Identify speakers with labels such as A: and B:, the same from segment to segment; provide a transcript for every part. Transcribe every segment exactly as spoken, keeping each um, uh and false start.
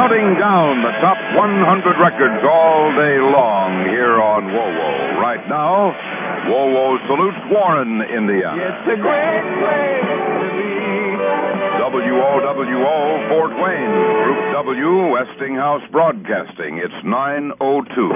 A: counting down the top one hundred records all day long here on W O W O. Right now, W O W O salutes Warren, Indiana.
B: It's a great place to be.
A: W O W O, Fort Wayne. Group W, Westinghouse Broadcasting. It's nine oh two.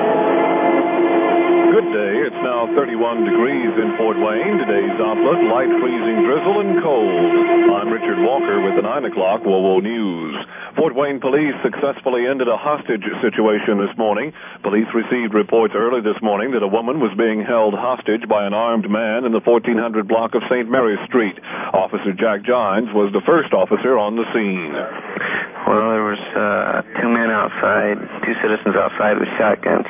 C: Good day. It's now thirty-one degrees in Fort Wayne. Today's outlook, light freezing drizzle and cold. I'm Richard Walker with the nine o'clock W O W O News. Fort Wayne police successfully ended a hostage situation this morning. Police received reports early this morning that a woman was being held hostage by an armed man in the fourteen hundred block of Saint Mary's Street. Officer Jack Gines was the first officer on the scene.
D: Well, there was uh, two men outside, two citizens outside with shotguns.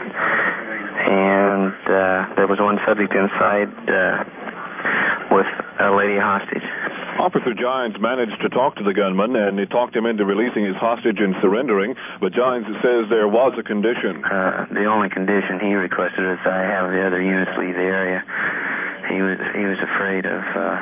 D: And uh, there was one subject inside uh, with a lady hostage.
C: Officer Gines managed to talk to the gunman, and he talked him into releasing his hostage and surrendering, but Gines says there was a condition.
D: Uh, the only condition he requested is I have the other units leave the area. He was, he was afraid of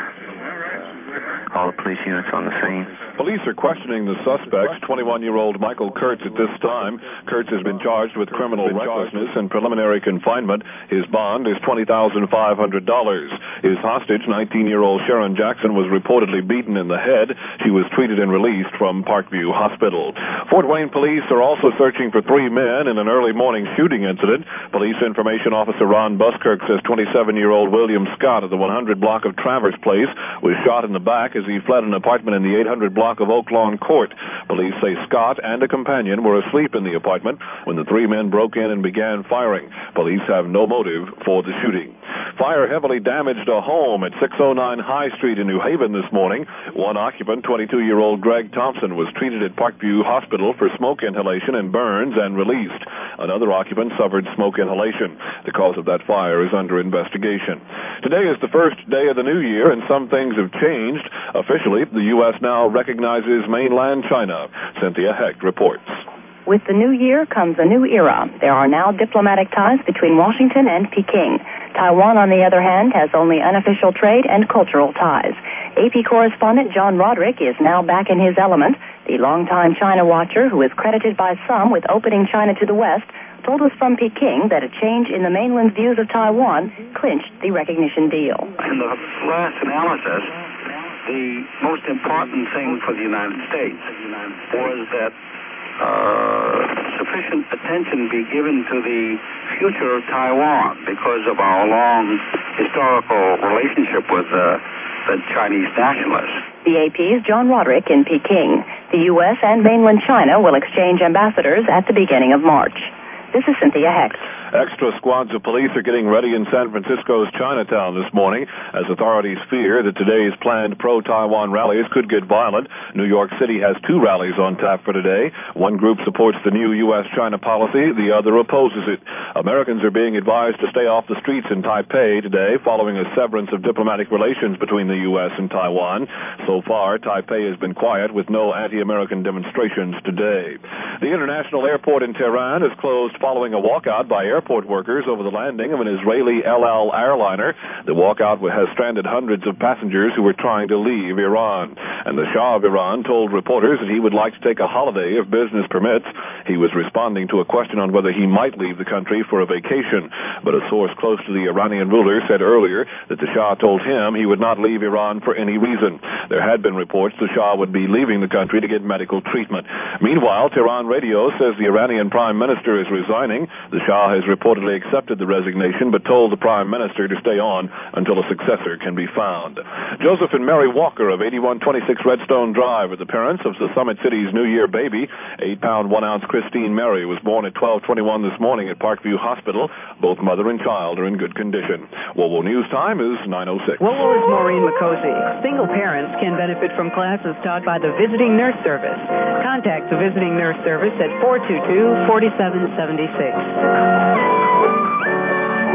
D: uh, all the police units on the scene.
C: Police are questioning the suspects, twenty-one-year-old Michael Kurtz at this time. Kurtz has been charged with criminal recklessness and preliminary confinement. His bond is twenty thousand five hundred dollars. His hostage, nineteen-year-old Sharon Jackson, was reportedly beaten in the head. She was treated and released from Parkview Hospital. Fort Wayne police are also searching for three men in an early morning shooting incident. Police information officer Ron Buskirk says twenty-seven-year-old William Scott of the one hundred block of Travers Place was shot in the back as he fled an apartment in the eight hundred block of Oak Lawn Court. Police say Scott and a companion were asleep in the apartment when the three men broke in and began firing. Police have no motive for the shooting. Fire heavily damaged a home at six oh nine High Street in New Haven this morning. One occupant, twenty-two-year-old Greg Thompson, was treated at Parkview Hospital for smoke inhalation and burns and released. Another occupant suffered smoke inhalation. The cause of that fire is under investigation. Today is the first day of the new year, and some things have changed. Officially, the U S now recognizes mainland China. Cynthia Hecht reports.
E: With the new year comes a new era. There are now diplomatic ties between Washington and Peking. Taiwan, on the other hand, has only unofficial trade and cultural ties. A P correspondent John Roderick is now back in his element. The longtime China watcher, who is credited by some with opening China to the West, told us from Peking that a change in the mainland's views of Taiwan clinched the recognition deal.
F: In the last analysis, the most important thing for the United States was that uh, sufficient attention be given to the future of Taiwan because of our long historical relationship with uh, the Chinese nationalists.
E: The A P's John Roderick in Peking. The U S and mainland China will exchange ambassadors at the beginning of March. This is Cynthia Hecht.
C: Extra squads of police are getting ready in San Francisco's Chinatown this morning as authorities fear that today's planned pro-Taiwan rallies could get violent. New York City has two rallies on tap for today. One group supports the new U S China policy. The other opposes it. Americans are being advised to stay off the streets in Taipei today following a severance of diplomatic relations between the U S and Taiwan. So far, Taipei has been quiet with no anti-American demonstrations today. The international airport in Tehran is closed following a walkout by airport workers over the landing of an Israeli El Al airliner. The walkout has stranded hundreds of passengers who were trying to leave Iran. And the Shah of Iran told reporters that he would like to take a holiday if business permits. He was responding to a question on whether he might leave the country for a vacation. But a source close to the Iranian ruler said earlier that the Shah told him he would not leave Iran for any reason. There had been reports the Shah would be leaving the country to get medical treatment. Meanwhile, Tehran radio says the Iranian prime minister is resigning. The Shah has reportedly accepted the resignation but told the prime minister to stay on until a successor can be found. Joseph and Mary Walker of eighty-one twenty-six Redstone Drive are the parents of the Summit City's New Year baby. Eight-pound, one-ounce Christine Mary was born at twelve twenty-one this morning at Parkview Hospital. Both mother and child are in good condition. W O W O News time is nine oh six.
G: W O W O is Maureen McCosey. Single parents can benefit from classes taught by the Visiting Nurse Service. Contact the Visiting Nurse Service at four two two, four seven seven six.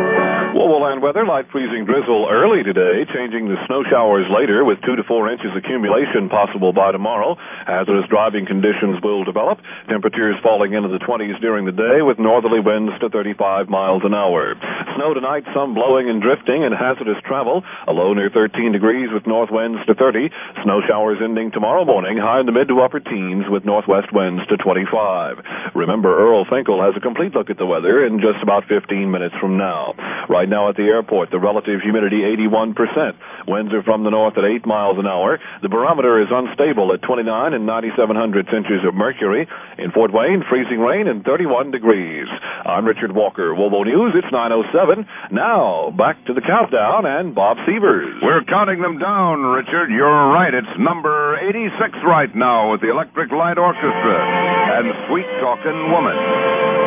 C: Wowoland weather, light freezing drizzle early today, changing to snow showers later with two to four inches accumulation possible by tomorrow. Hazardous driving conditions will develop. Temperatures falling into the twenties during the day with northerly winds to thirty-five miles an hour. Snow tonight, some blowing and drifting and hazardous travel. A low near thirteen degrees with north winds to thirty. Snow showers ending tomorrow morning, high in the mid to upper teens with northwest winds to twenty-five. Remember, Earl Finkel has a complete look at the weather in just about fifteen minutes from now. Right now at the airport, the relative humidity eighty-one percent. Winds are from the north at eight miles an hour. The barometer is unstable at twenty-nine and ninety-seven hundredths inches of mercury. In Fort Wayne, freezing rain and thirty-one degrees. I'm Richard Walker. WOWO News, it's nine oh seven. Now, back to the countdown and Bob Sievers.
A: We're counting them down, Richard. You're right. It's number eighty-six right now with the Electric Light Orchestra and Sweet Talkin' Woman.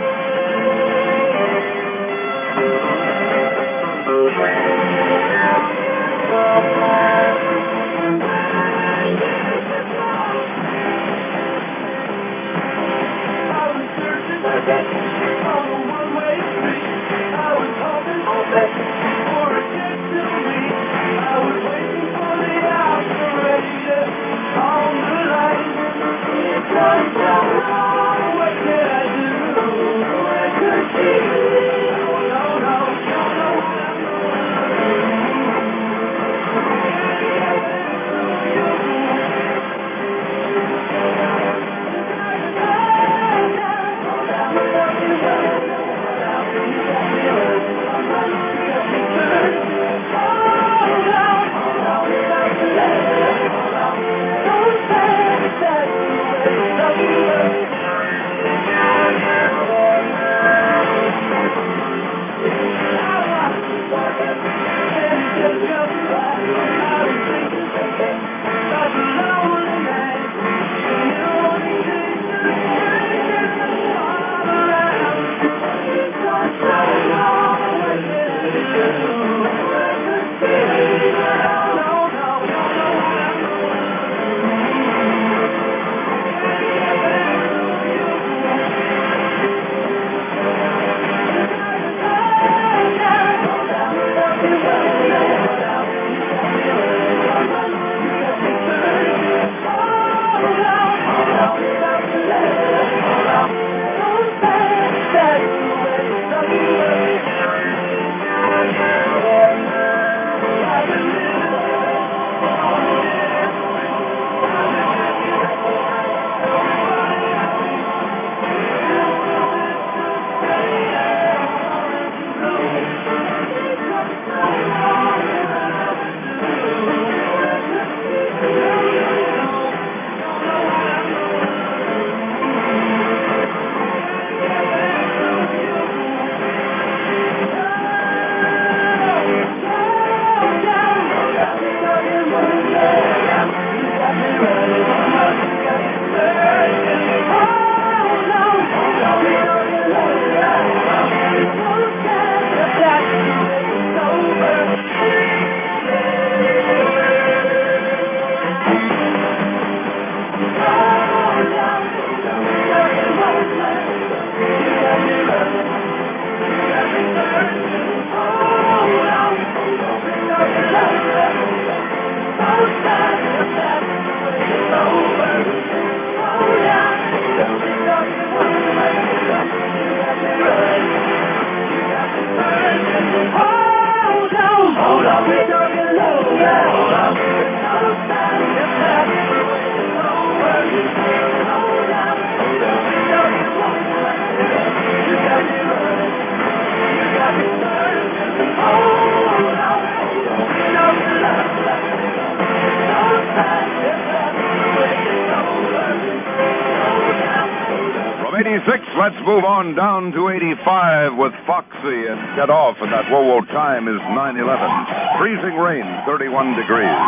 A: eighty-six, let's move on down to eighty-five with Foxy and Get Off, and that WOWO time is nine eleven. Freezing rain, thirty-one degrees.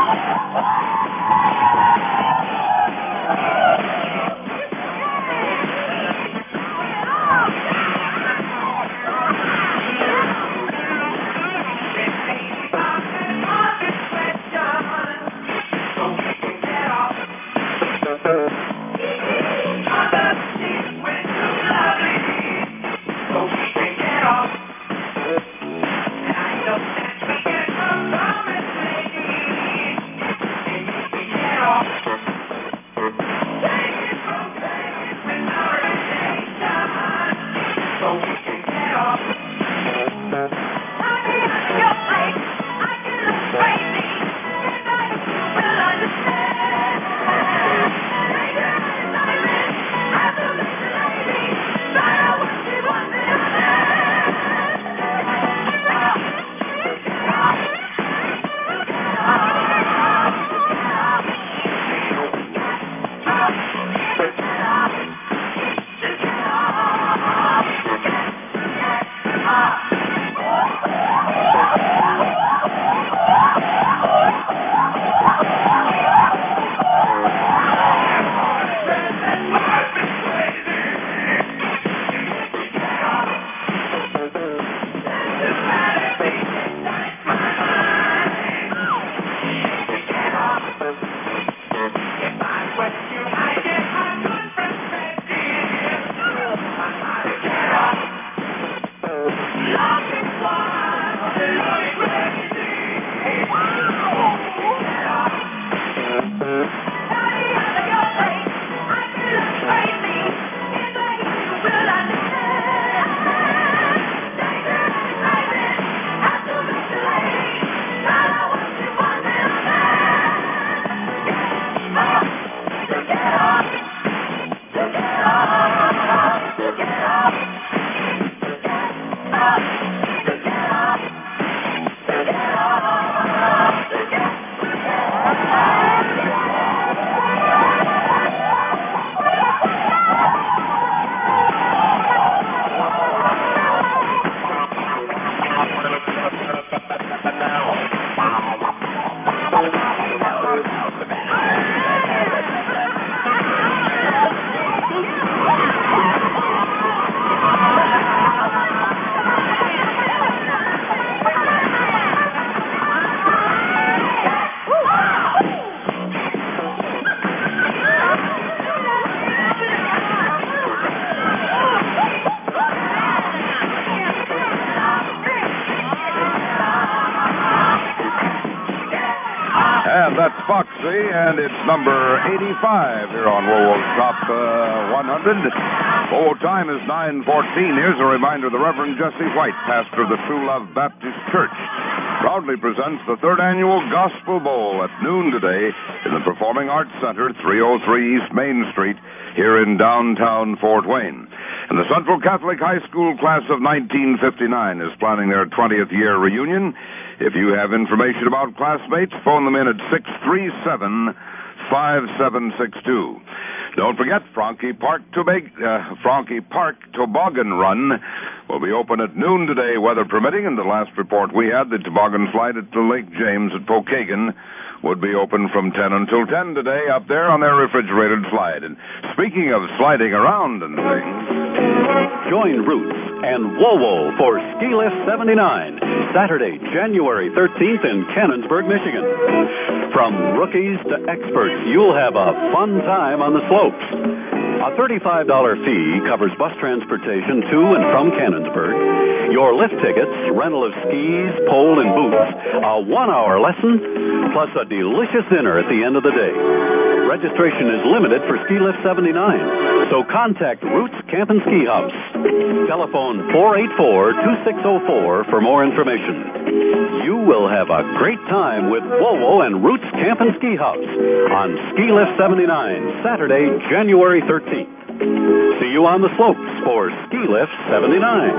A: Foxy, and it's number eighty-five here on WoWo's Top uh, one hundred. WoWo time is nine fourteen. Here's a reminder, the Reverend Jesse White, pastor of the True Love Baptist Church, proudly presents the third annual Gospel Bowl at noon today in the Performing Arts Center, three oh three East Main Street, here in downtown Fort Wayne. And the Central Catholic High School class of nineteen fifty-nine is planning their twentieth year reunion. If you have information about classmates, phone them in at six three seven, five seven six two. Don't forget, Frankie Park, Tobag- uh, Frankie Park Toboggan Run will be open at noon today, weather permitting. And the last report we had, the toboggan slide at the Lake James at Pokagon would be open from ten until ten today up there on their refrigerated slide. And speaking of sliding around and things,
H: join Roots and WoWo for Ski Lift seventy-nine, Saturday, January thirteenth in Cannonsburg, Michigan. From rookies to experts, you'll have a fun time on the slopes. A thirty-five dollars fee covers bus transportation to and from Cannonsburg, your lift tickets, rental of skis, pole, and boots, a one-hour lesson, plus a delicious dinner at the end of the day. Registration is limited for Ski Lift seventy-nine, so contact Roots Camp and Ski House. Telephone four eight four, two six zero four for more information. You will have a great time with WoWo and Roots Camp and Ski House on Ski Lift seventy-nine, Saturday, January thirteenth. See you on the slopes for Ski Lift seventy-nine.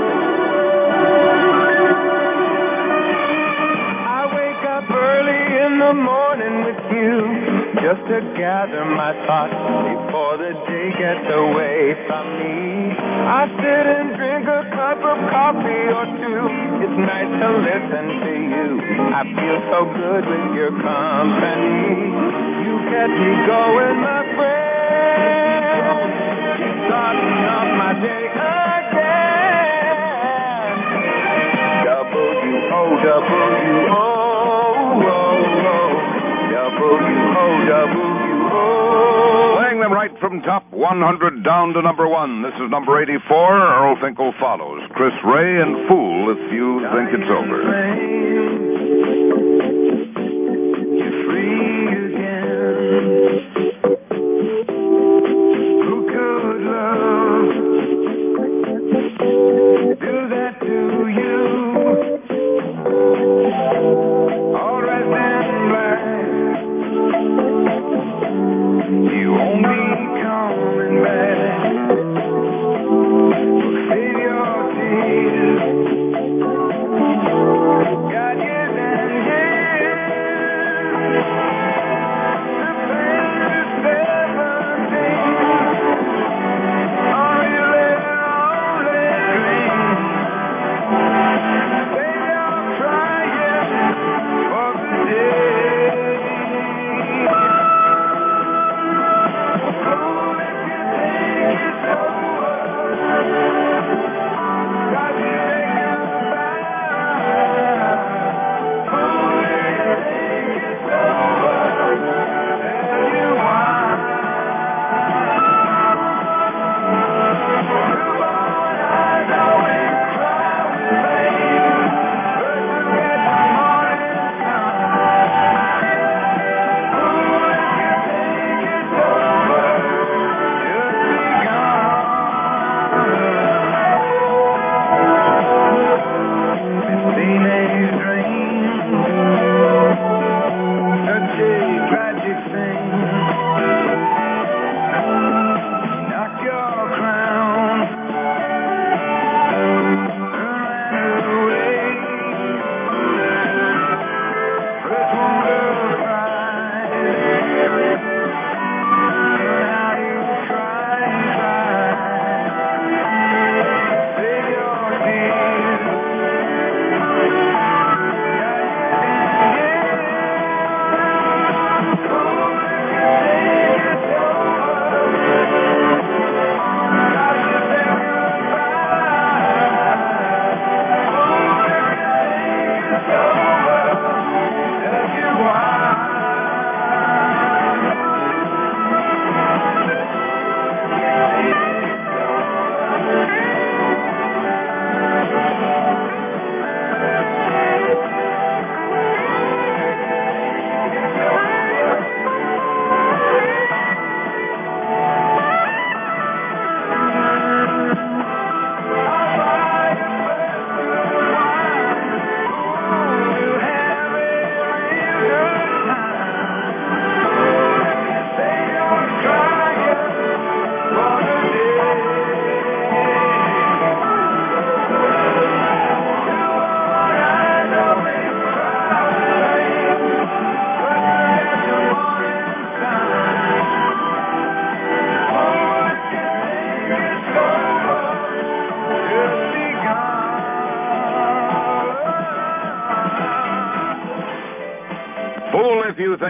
B: I wake up early in the morning with you, just to gather my thoughts before the day gets away from me. I sit and drink a cup of coffee or two. It's nice to listen to you. I feel so good with your company. You get me going, my friend. Starting off my day again. W O W O, W O W O.
A: playing them right from top one hundred down to number one. This is number eighty-four. Earl Finkel follows. Chris Ray and Fool, If You Think It's Over.
B: You're free again. Who could love do that to you? All right then, black. You won't be coming back. Save your tears. Got years and years. The pain is seventeen. Are you living on that dream? Baby, I'm trying for the day.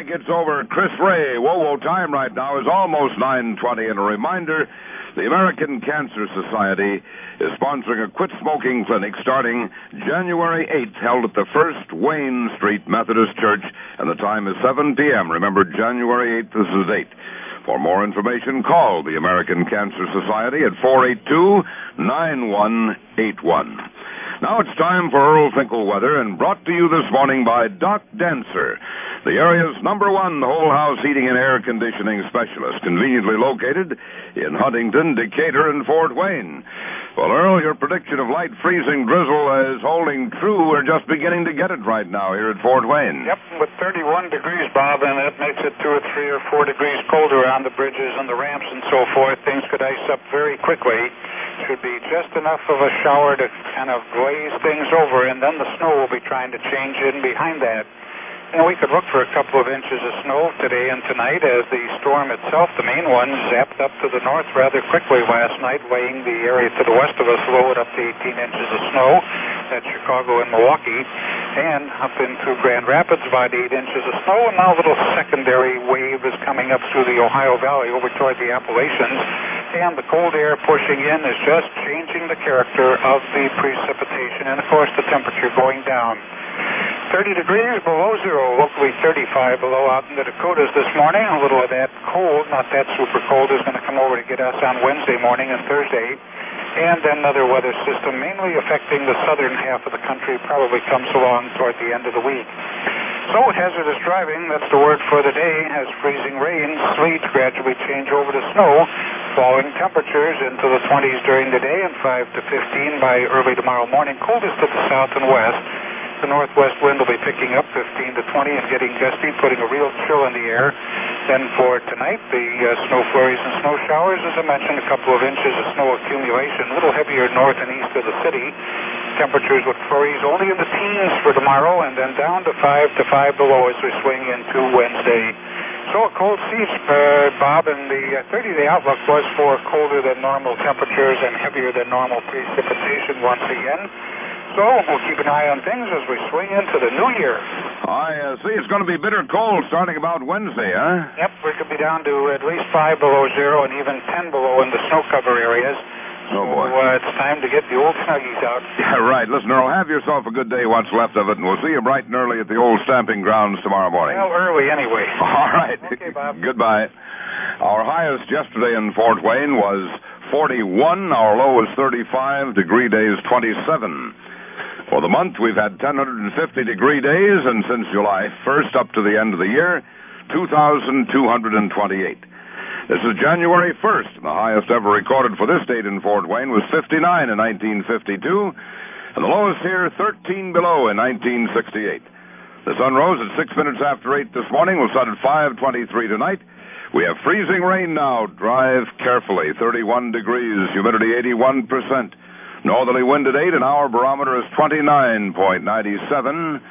A: think it's over. Chris Ray, whoa-whoa time right now is almost nine twenty. And a reminder, the American Cancer Society is sponsoring a quit smoking clinic starting January eighth, held at the First Wayne Street Methodist Church, and the time is seven p.m. Remember, January eighth is the date. For more information, call the American Cancer Society at four eight two, nine one eight one. Now it's time for Earl Finkel weather, and brought to you this morning by Doc Dancer, the area's number one whole house heating and air conditioning specialist, conveniently located in Huntington, Decatur, and Fort Wayne. Well, Earl, your prediction of light freezing drizzle is holding true. We're just beginning to get it right now here at Fort Wayne.
I: Yep, with thirty-one degrees, Bob, and that makes it two or three or four degrees colder on the bridges and the ramps and so forth. Things could ice up very quickly. Should be just enough of a shower to kind of glaze things over, and then the snow will be trying to change in behind that. And we could look for a couple of inches of snow today and tonight as the storm itself, the main one, zapped up to the north rather quickly last night, weighing the area to the west of us low at up to eighteen inches of snow at Chicago and Milwaukee, and up into Grand Rapids about eight inches of snow, and now a little secondary wave is coming up through the Ohio Valley over toward the Appalachians, and the cold air pushing in is just changing the character of the precipitation, and of course the temperature going down. thirty degrees below zero, locally thirty-five below out in the Dakotas this morning. A little of that cold, not that super cold, is going to come over to get us on Wednesday morning and Thursday. And then another weather system, mainly affecting the southern half of the country, probably comes along toward the end of the week. So hazardous driving, that's the word for the day, as freezing rain, sleet gradually change over to snow, falling temperatures into the twenties during the day and five to fifteen by early tomorrow morning, coldest to the south and west. The northwest wind will be picking up fifteen to twenty and getting gusty, putting a real chill in the air. Then for tonight, the uh, snow flurries and snow showers, as I mentioned, a couple of inches of snow accumulation, a little heavier north and east of the city. Temperatures with flurries only in the teens for tomorrow, and then down to five to five below as we swing into Wednesday. So a cold sea, uh, Bob, and the thirty-day outlook was for colder than normal temperatures and heavier than normal precipitation once again. So we'll keep an eye on things as we swing into the new year.
A: I uh, see it's going to be bitter cold starting about Wednesday, huh?
I: Yep, we could be down to at least five below zero and even ten below in the snow cover areas.
A: Oh, boy.
I: So uh, it's time to get the old Snuggies out.
A: Yeah, right. Listen, Earl, have yourself a good day, what's left of it, and we'll see you bright and early at the old stamping grounds tomorrow morning.
I: Well, early anyway.
A: All right.
I: Okay, Bob.
A: Goodbye. Our highest yesterday in Fort Wayne was forty-one. Our low was thirty-five. Degree days, twenty-seven. For the month, we've had one hundred fifty degree days, and since July first up to the end of the year, two thousand two hundred twenty-eight. This is January first, and the highest ever recorded for this date in Fort Wayne was fifty-nine in nineteen fifty-two, and the lowest here, thirteen below in nineteen sixty-eight. The sun rose at six minutes after eight this morning. We'll start at five twenty-three tonight. We have freezing rain now. Drive carefully. thirty-one degrees, humidity eighty-one percent. Northerly wind at eight, and our barometer is twenty-nine point nine seven.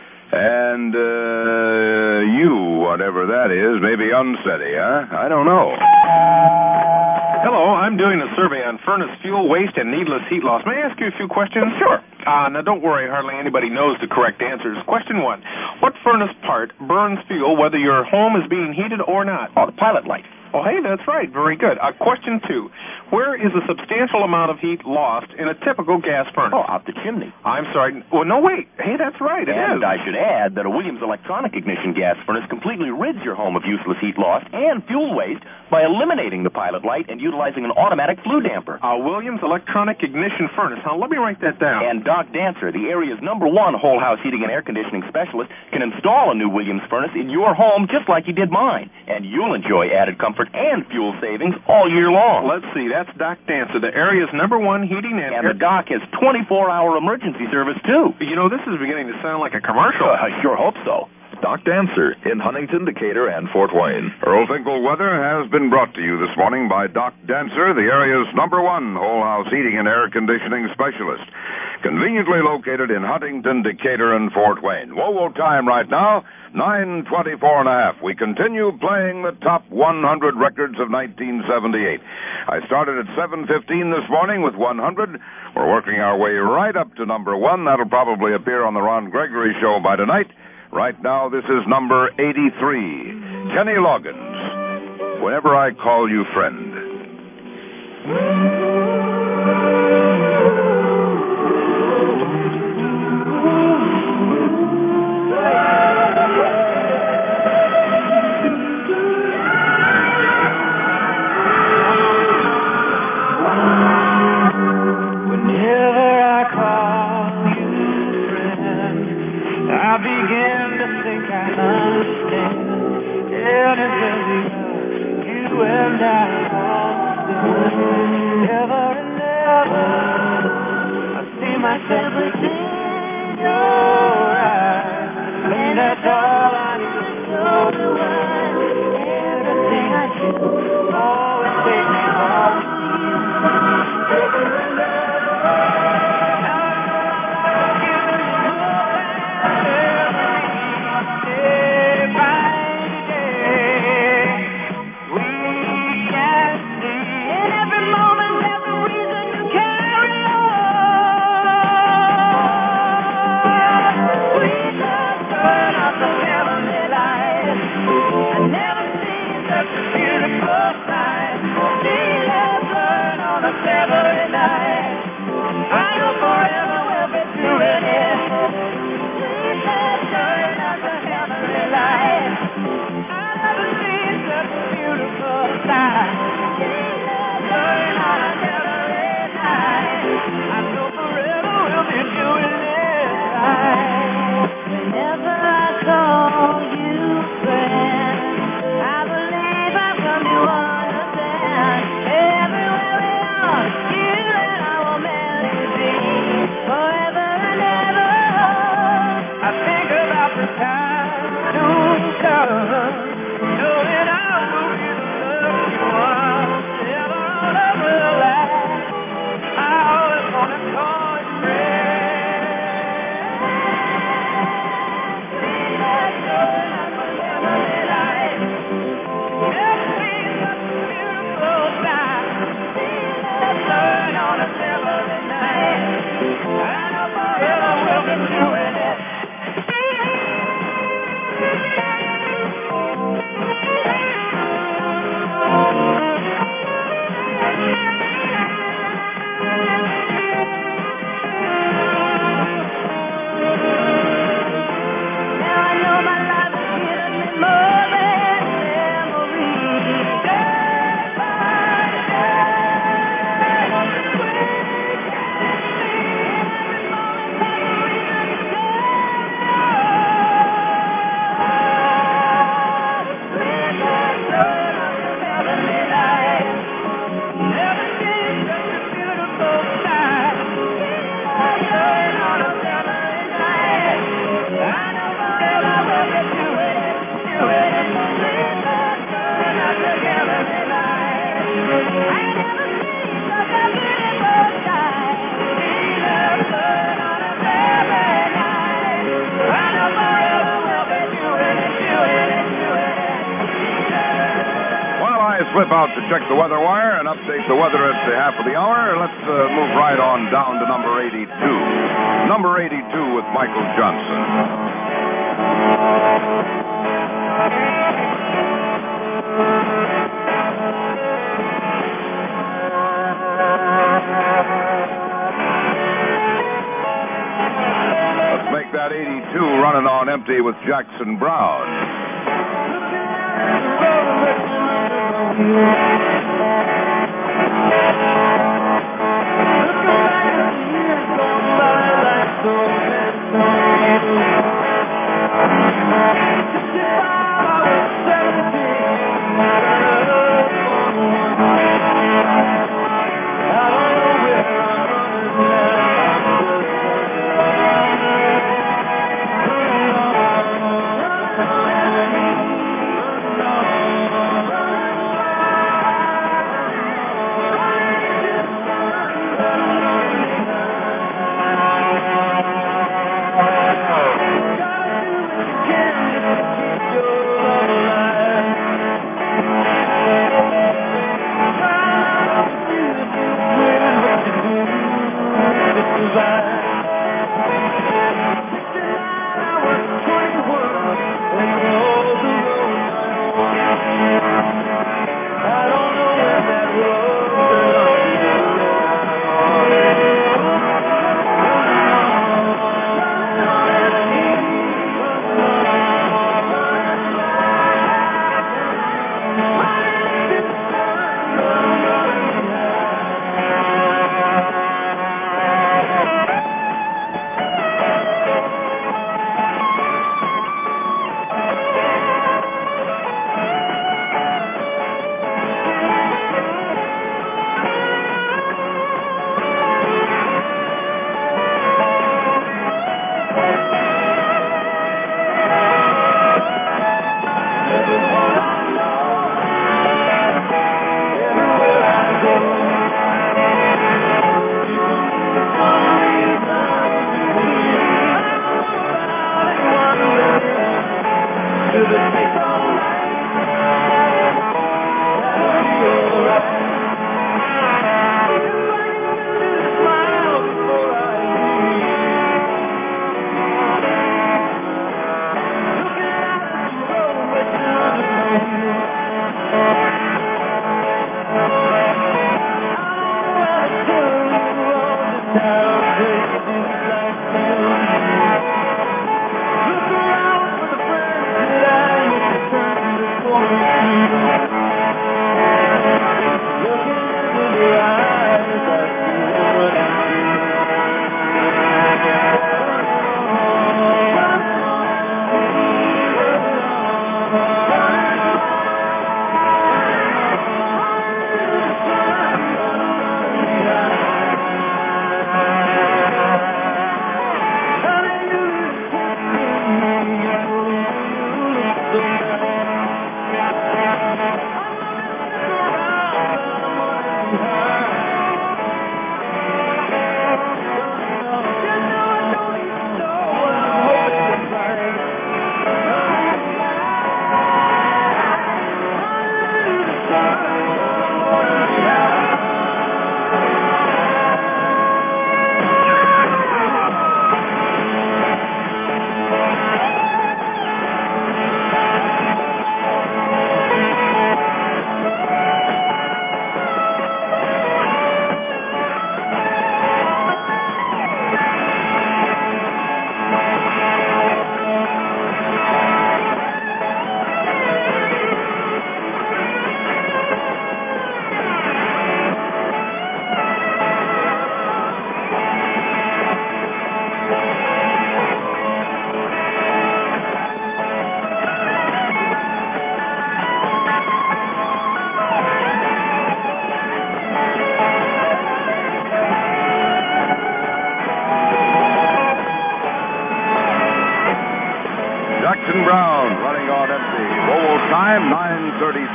A: And, uh, you, whatever that is, may be unsteady, huh? I don't know.
J: Hello, I'm doing a survey on furnace fuel waste and needless heat loss. May I ask you a few questions?
A: Sure.
J: Uh, now, don't worry, hardly anybody knows the correct answers. Question one, what furnace part burns fuel whether your home is being heated or not?
K: Oh, the pilot light.
J: Oh, hey, that's right. Very good. Uh, question two, where is a substantial amount of heat lost in a typical gas furnace?
K: Oh, out the chimney.
J: I'm sorry. Well, no, wait. Hey, that's right. It
K: and
J: is.
K: I should add that a Williams electronic ignition gas furnace completely rids your home of useless heat loss and fuel waste by eliminating the pilot light and utilizing an automatic flue damper.
J: A Williams electronic ignition furnace. Now, let me write that down.
K: And Doc Dancer, the area's number one whole house heating and air conditioning specialist, can install a new Williams furnace in your home just like he did mine. And you'll enjoy added comfort and fuel savings all year long.
J: Let's see, that's Doc Dancer, the area's number one heating and...
K: And the Doc has twenty-four hour emergency service, too.
J: You know, this is beginning to sound like a commercial.
K: Uh, I sure hope so.
C: Doc Dancer in Huntington, Decatur, and Fort Wayne.
A: Earl Finkel weather has been brought to you this morning by Doc Dancer, the area's number one whole house heating and air conditioning specialist. Conveniently located in Huntington, Decatur, and Fort Wayne. Whoa-whoa time right now, nine twenty-four and a half. We continue playing the top one hundred records of nineteen seventy-eight. I started at seven fifteen this morning with one hundred. We're working our way right up to number one. That'll probably appear on the Ron Gregory Show by tonight. Right now, this is number eighty-three, Kenny Loggins, Whenever I Call You Friend. Slip out to check the weather wire and update the weather at the half of the hour. Let's uh, move right on down to number eighty-two. Number eighty-two with Michael Johnson. Let's make that eighty-two running on empty with Jackson Brown.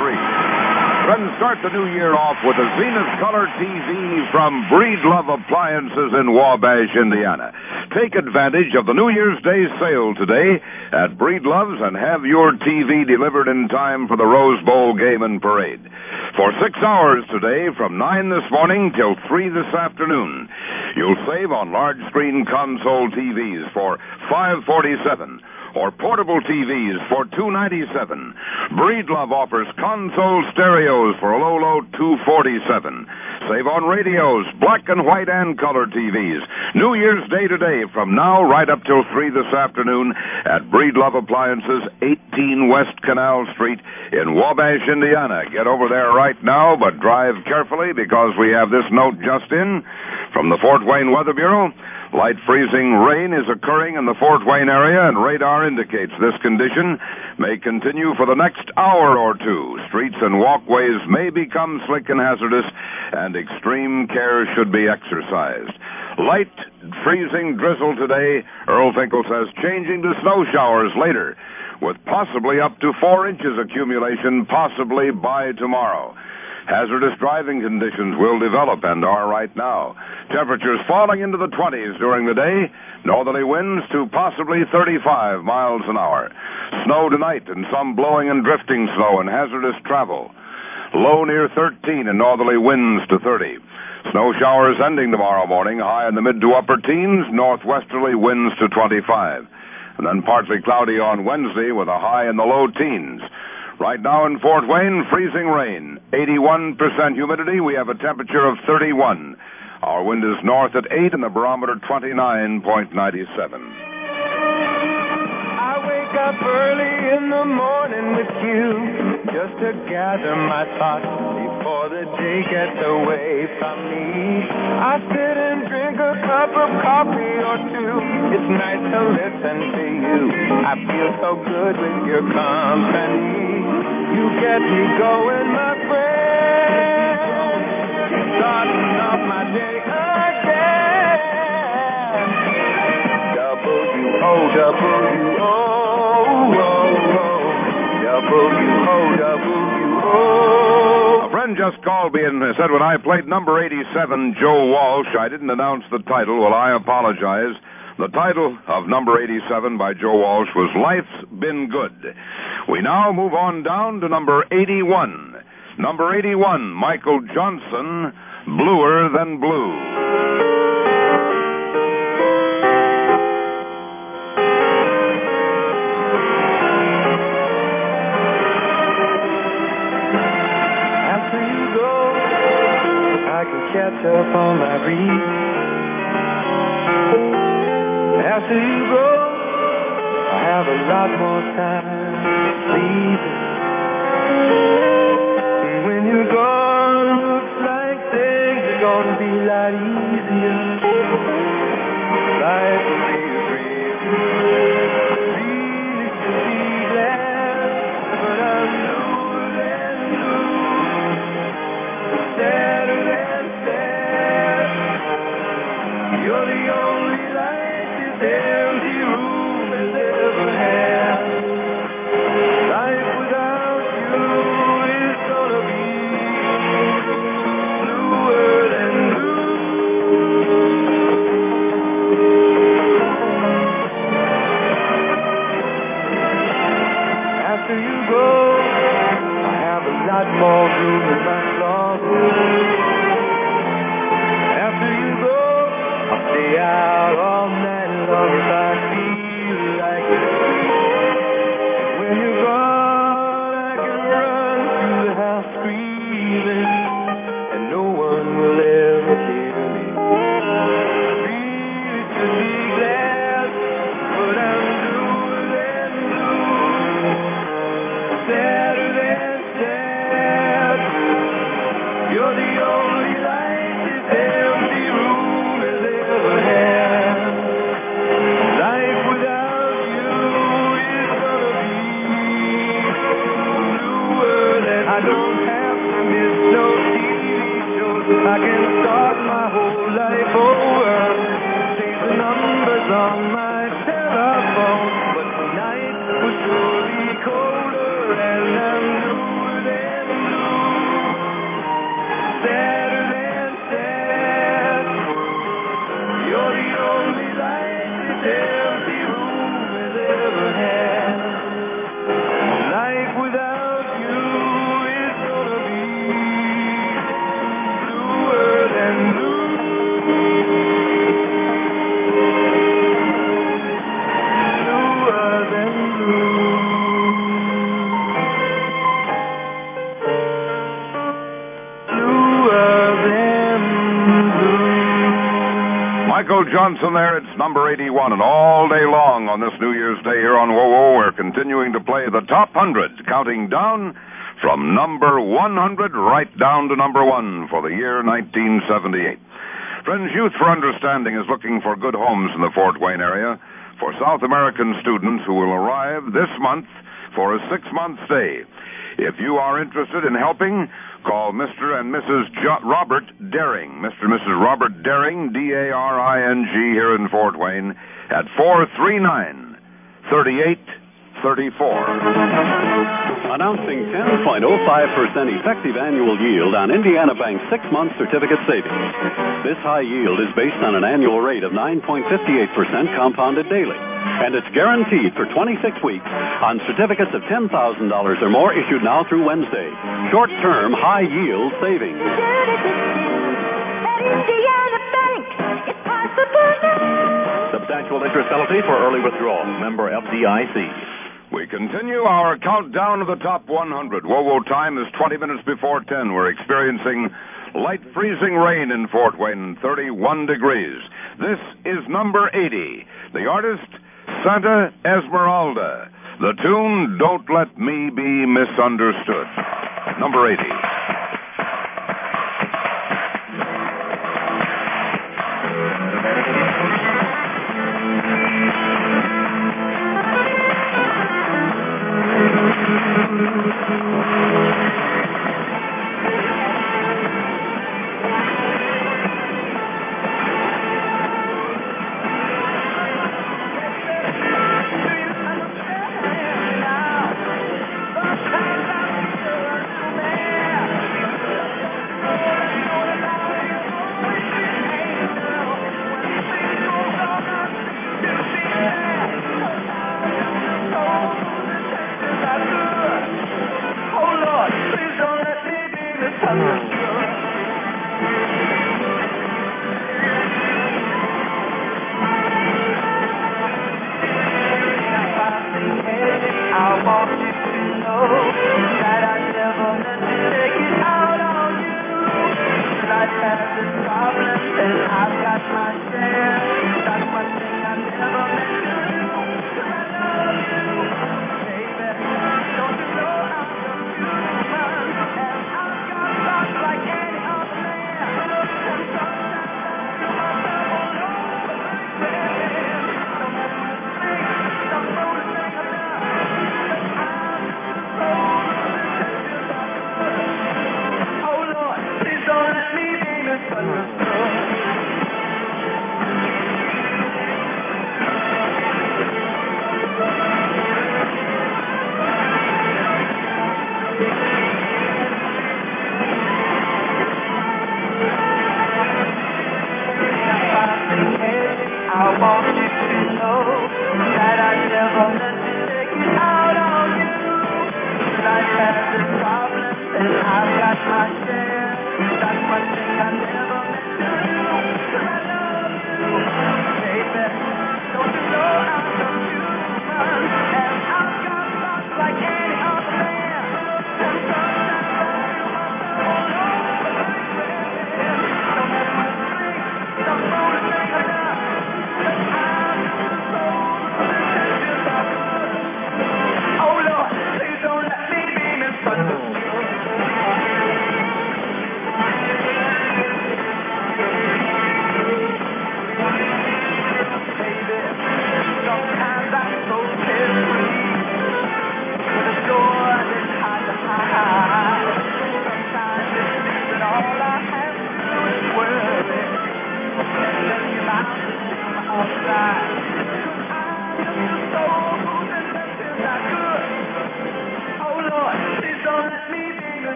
A: three. Friends, start the new year off with a Zenith Color T V from Breedlove Appliances in Wabash, Indiana. Take advantage of the New Year's Day sale today at Breedlove's and have your T V delivered in time for the Rose Bowl game and parade. For six hours today, from nine this morning till three this afternoon, you'll save on large screen console T Vs for five forty-seven. Or portable T Vs for two ninety-seven. Breedlove offers console stereos for a low, low two forty-seven. Save on radios, black and white and color T Vs. New Year's Day today from now right up till three this afternoon at Breedlove Appliances, eighteen West Canal Street in Wabash, Indiana. Get over there right now, but drive carefully because we have this note just in from the Fort Wayne Weather Bureau. Light freezing rain is occurring in the Fort Wayne area, and radar indicates this condition may continue for the next hour or two. Streets and walkways may become slick and hazardous, and extreme care should be exercised. Light freezing drizzle today, Earl Finkel says, changing to snow showers later, with possibly up to four inches accumulation, possibly by tomorrow. Hazardous driving conditions will develop and are right now. Temperatures falling into the twenties during the day. Northerly winds to possibly thirty-five miles an hour. Snow tonight and some blowing and drifting snow and hazardous travel. Low near thirteen and northerly winds to thirty. Snow showers ending tomorrow morning. High in the mid to upper teens. Northwesterly winds to twenty-five. And then partly cloudy on Wednesday with a high in the low teens. Right now in Fort Wayne, freezing rain, eighty-one percent humidity. We have a temperature of thirty-one. Our wind is north at eight and the barometer twenty-nine point nine seven.
B: I wake up early in the morning with you, just to gather my thoughts before the day gets away from me. I sit and drink a cup of coffee or two. It's nice to listen to you. I feel so good with your company. You get me going, my friend. Starting off my day again. W O W O, W O W O.
A: A friend just called me and said when I played number eighty-seven, Joe Walsh, I didn't announce the title. Well, I apologize. The title of number eighty-seven by Joe Walsh was Life's Been Good. We now move on down to number eighty-one. Number eighty-one, Michael Johnson, Bluer Than Blue.
B: After you go, I can catch up on my read. After you go, I have a lot more time sleeping. And when you're gone, looks like things are gonna be a lot easier. Life will be a dream. Really should be glad, but I'm bluer than blue, sadder than sad. You're the only light this empty room has ever had. Life without you is gonna be bluer than blue. After you go, I have a lot more room in my closet. After you go, I'll stay out all night long if I feel like it. When you're gone, I can run through the house screaming, and no one will ever hear me. Really should be glad, but I'm bluer than blue, sadder than sad. You're the only light this empty room has ever had. Life without you is gonna be bluer than. I don't have to miss no T V shows. I can start my whole life over. Change the numbers on my telephone, but tonight will sure be colder, and I'm bluer than
A: Michael Johnson there. It's number eighty-one. And all day long on this New Year's Day here on Whoa Whoa, we're continuing to play the top one hundred, counting down from number one hundred right down to number one for the year nineteen seventy-eight. Friends, Youth for Understanding is looking for good homes in the Fort Wayne area for South American students who will arrive this month for a six-month stay. If you are interested in helping, call Mister and Missus Jo- Robert Daring, Mister and Missus Robert Daring, D A R I N G, here in Fort Wayne at four three nine, three eight three four.
H: Announcing ten point oh five percent effective annual yield on Indiana Bank's six-month certificate savings. This high yield is based on an annual rate of nine point five eight percent compounded daily, and it's guaranteed for twenty-six weeks on certificates of ten thousand dollars or more issued now through Wednesday. Short-term, high-yield savings.
L: Indiana Bank, it's possible now.
K: Substantial interest penalty for early withdrawal. Member F D I C.
A: We continue our countdown to the top one hundred. Whoa Whoa time is twenty minutes before ten. We're experiencing light freezing rain in Fort Wayne, thirty-one degrees. This is number eighty. The artist, Santa Esmeralda. The tune, Don't Let Me Be Misunderstood. Number eighty.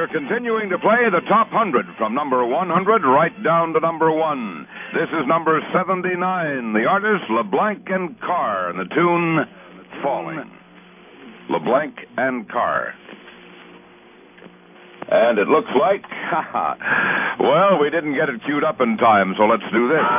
A: We're continuing to play the top one hundred from number one hundred right down to number one. This is number seventy-nine. The artist, LeBlanc and Carr, and the tune, Falling. LeBlanc and Carr. And it looks like, well, we didn't get it queued up in time, so let's do this.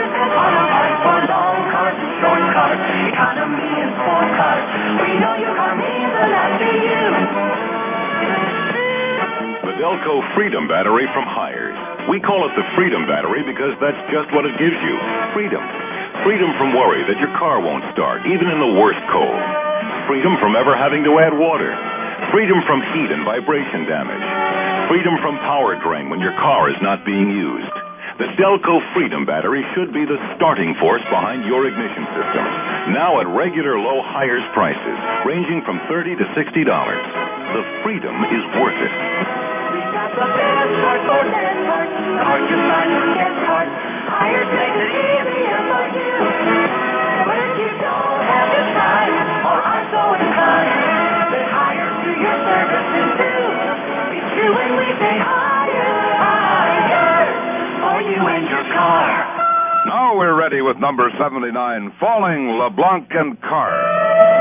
M: The Delco Freedom Battery from Hires. We call it the Freedom Battery because that's just what it gives you. Freedom. Freedom from worry that your car won't start, even in the worst cold. Freedom from ever having to add water. Freedom from heat and vibration damage. Freedom from power drain when your car is not being used. The Delco Freedom Battery should be the starting force behind your ignition system. Now at regular low Hires prices, ranging from thirty dollars to sixty dollars. The freedom is worth it.
L: We got the best part for that part. Hard to find or get part. Hires makes it easier for you. But if you don't have the time or are so inclined, then hire to your services too. Be true when we say hire, hire for you and your car.
A: Now we're ready with number seventy-nine, Falling, LeBlanc and Carr.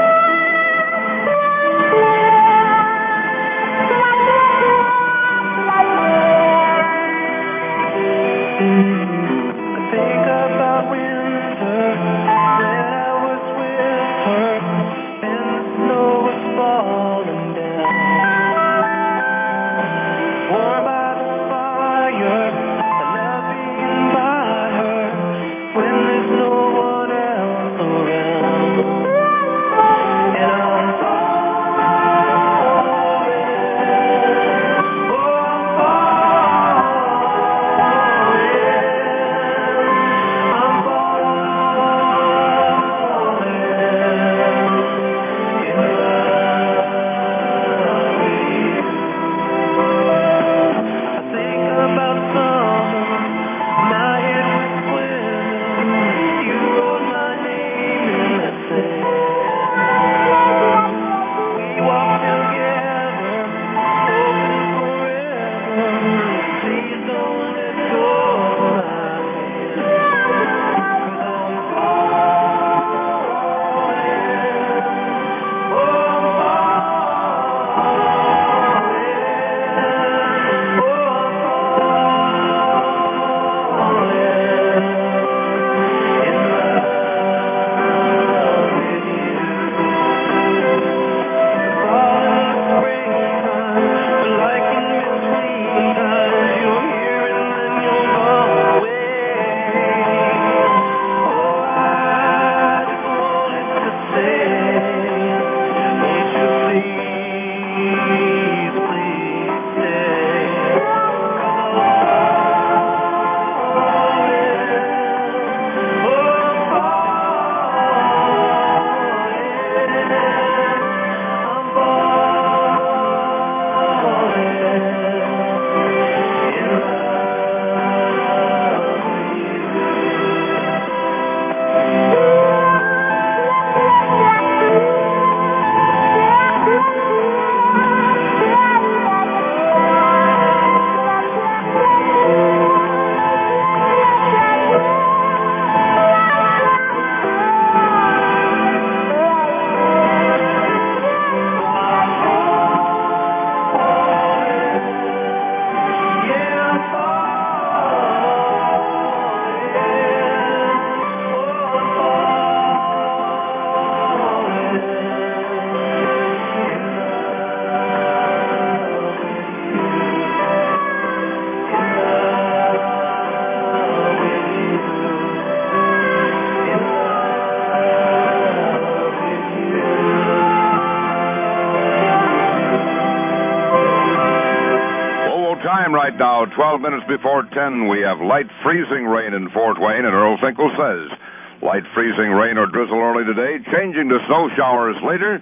A: Right now, twelve minutes before ten, we have light freezing rain in Fort Wayne, and Earl Finkel says light freezing rain or drizzle early today, changing to snow showers later.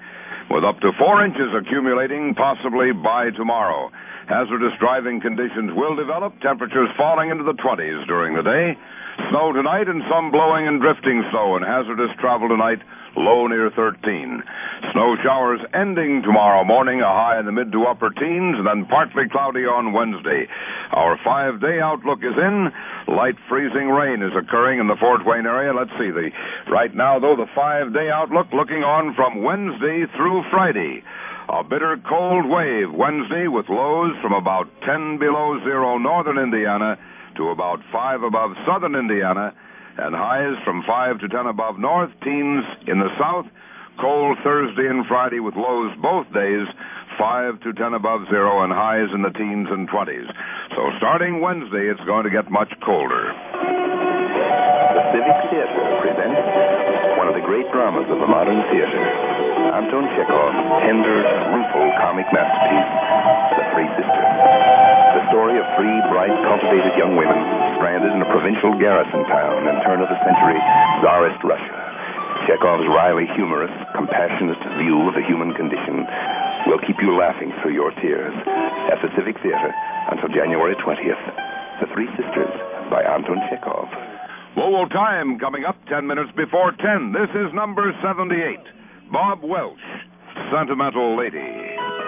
A: with up to four inches accumulating possibly by tomorrow. Hazardous driving conditions will develop, temperatures falling into the twenties during the day. Snow tonight and some blowing and drifting snow, and hazardous travel tonight, low near thirteen. Snow showers ending tomorrow morning, a high in the mid to upper teens, and then partly cloudy on Wednesday. Our five-day outlook is in. Light freezing rain is occurring in the Fort Wayne area. Let's see. the Right now, though, the five-day outlook looking on from Wednesday through Friday. A bitter cold wave Wednesday with lows from about ten below zero northern Indiana to about five above southern Indiana, and highs from five to ten above north, teens in the south. Cold Thursday and Friday with lows both days, five to ten above zero, and highs in the teens and twenties. So starting Wednesday, it's going to get much colder.
N: The Civic Theater presents one of the great dramas of the modern theater, Anton Chekhov's tender, rueful comic masterpiece, The Three Sisters. The story of three bright, cultivated young women stranded in a provincial garrison town in turn-of-the-century Tsarist Russia. Chekhov's wryly humorous, compassionate view of the human condition will keep you laughing through your tears at the Civic Theater until January twentieth. The Three Sisters by Anton Chekhov.
A: Whoa, time coming up ten minutes before ten. This is number seventy-eight. Bob Welch, Sentimental Lady.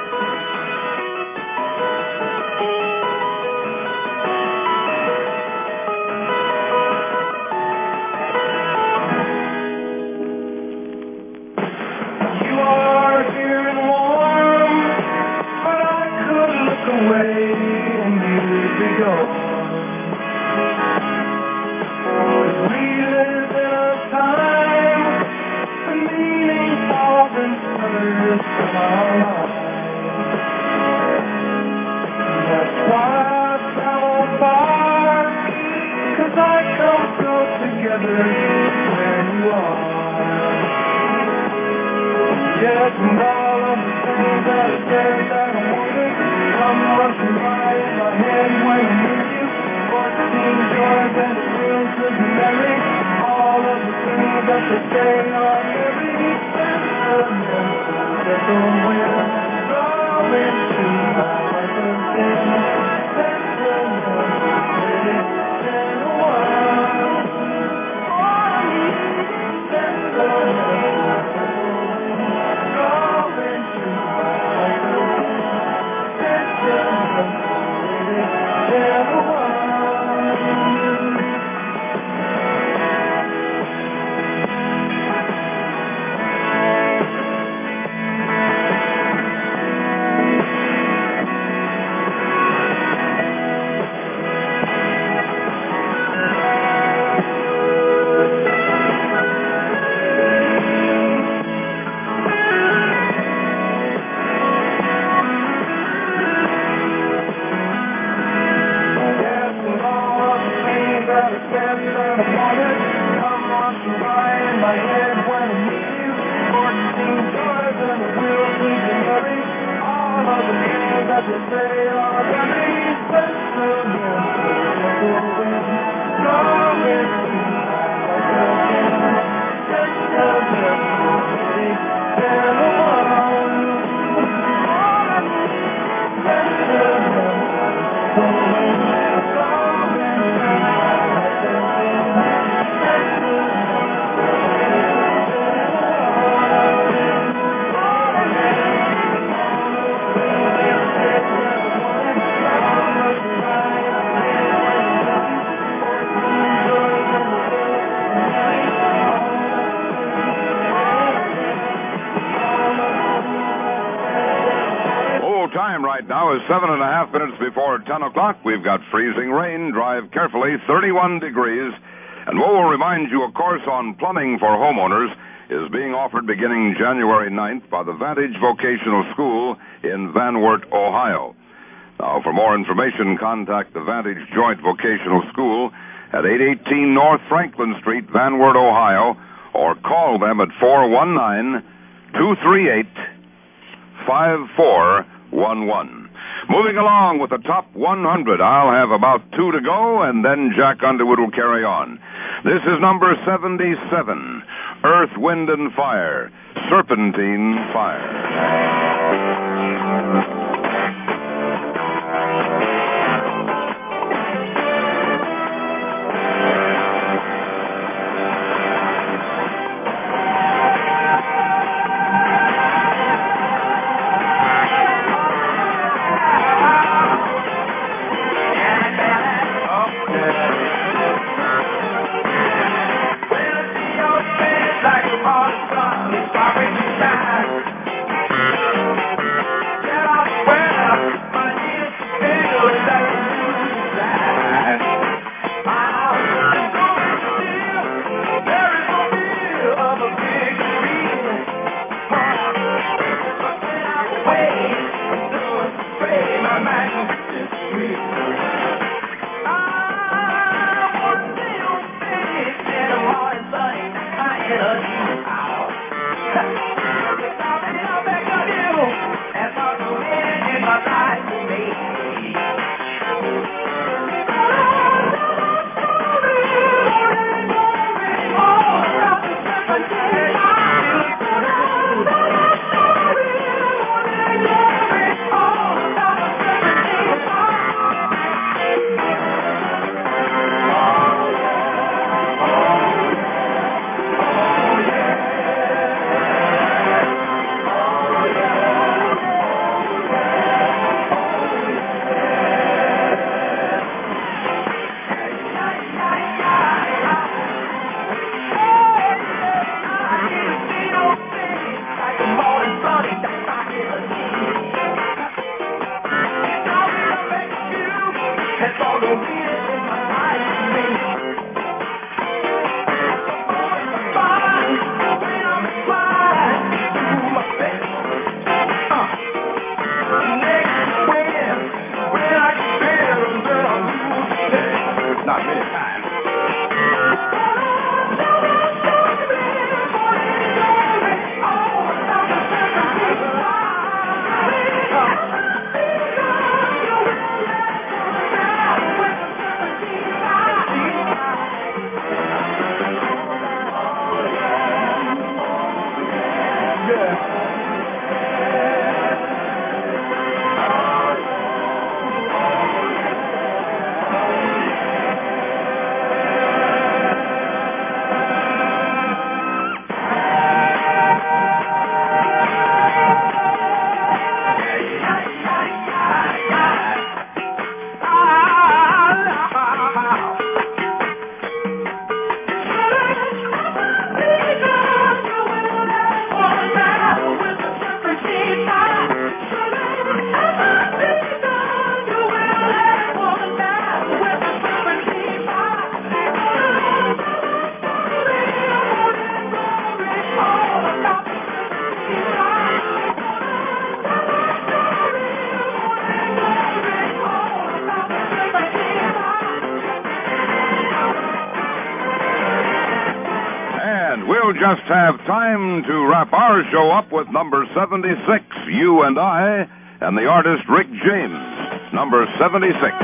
A: Seven and a half minutes before ten o'clock. We've got freezing rain. Drive carefully, thirty-one degrees. And what will remind you, of course, on plumbing for homeowners is being offered beginning January ninth by the Vantage Vocational School in Van Wert, Ohio. Now, for more information, contact the Vantage Joint Vocational School at eight eighteen North Franklin Street, Van Wert, Ohio, or call them at four one nine, two three eight, five four one one. Moving along with the top one hundred, I'll have about two to go, and then Jack Underwood will carry on. This is number seventy-seven, Earth, Wind, and Fire, Serpentine Fire. We'll just have time to wrap our show up with number seventy-six, You and I, and the artist Rick James. Number seventy-six.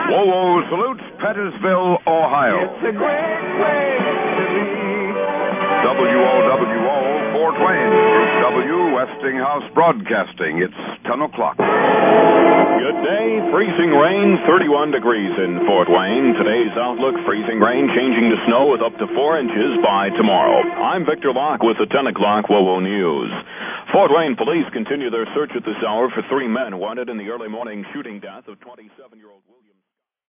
A: WOWO salutes Pettisville, Ohio.
B: It's a great place to be.
A: W O W O, Fort Wayne. Group W, Westinghouse Broadcasting. It's ten o'clock.
C: Good day. Freezing rain, thirty-one degrees in Fort Wayne. Today's outlook, freezing rain changing to snow with up to four inches by tomorrow. I'm Victor Locke with the ten o'clock WOWO News. Fort Wayne police continue their search at this hour for three men wanted in the early morning shooting death of twenty-seven-year-old